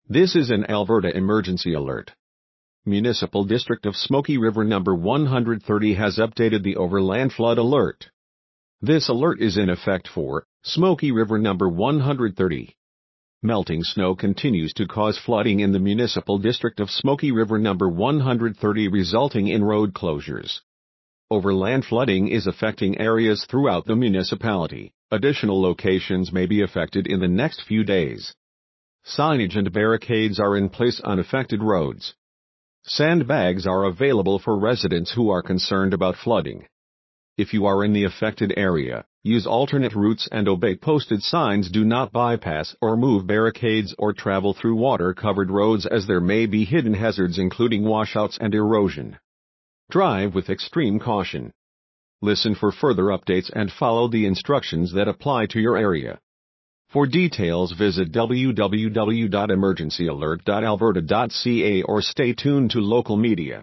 This is an Alberta emergency alert. Municipal District of Smoky River number 130 has updated the overland flood alert. This alert is in effect for Smoky River number 130. Melting snow continues to cause flooding in the Municipal District of Smoky River number 130, resulting in road closures. Overland flooding is affecting areas throughout the municipality. Additional locations may be affected in the next few days. Signage and barricades are in place on affected roads. Sandbags are available for residents who are concerned about flooding. If you are in the affected area, use alternate routes and obey posted signs. Do not bypass or move barricades or travel through water-covered roads, as there may be hidden hazards including washouts and erosion. Drive with extreme caution. Listen for further updates and follow the instructions that apply to your area. For details, visit www.emergencyalert.alberta.ca or stay tuned to local media.